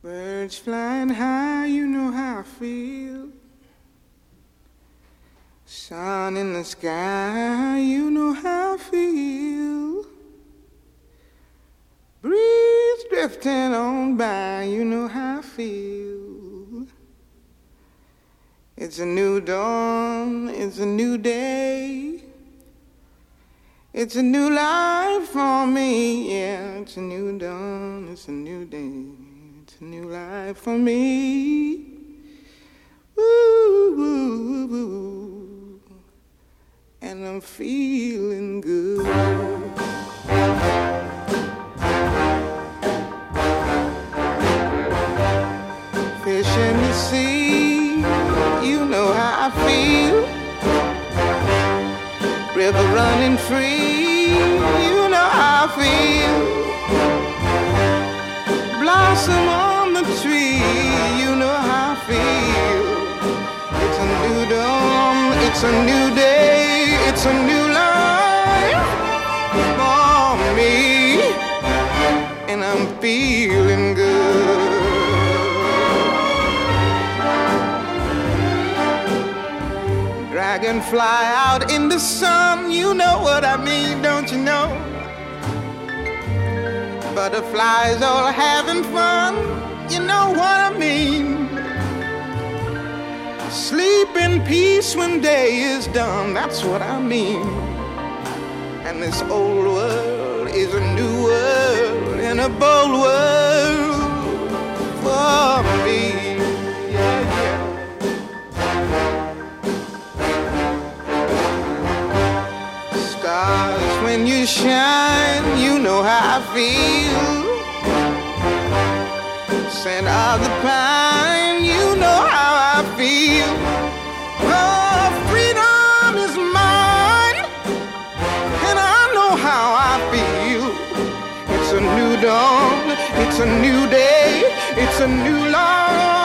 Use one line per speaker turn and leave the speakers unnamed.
Birds flying high, you know how I feel. Sun in the sky, you know how I feel. Breeze drifting on by, you know how I feel. It's a new dawn, it's a new day. It's a new life for me, yeah. It's a new dawn, it's a new day. It's a new life for me. Woo, woo, woo. And I'm feeling good. Fish in the sea, you know how I feel. River running free, you know how I feel. Blossom on the tree, you know how I feel. It's a new dawn, it's a new day, it's a new life for me, and I'm feeling good. Dragonfly out in the sun, you know what I mean, don't you know? Butterflies all having fun, you know what I mean. Sleep in peace when day is done, that's what I mean. And this old world is a new world and a bold world for me. Yeah, yeah. Stars, when you shine, you know how I feel. Scent of the pine, you know how I feel. Oh, freedom is mine, and I know how I feel. It's a new dawn, it's a new day, it's a new life.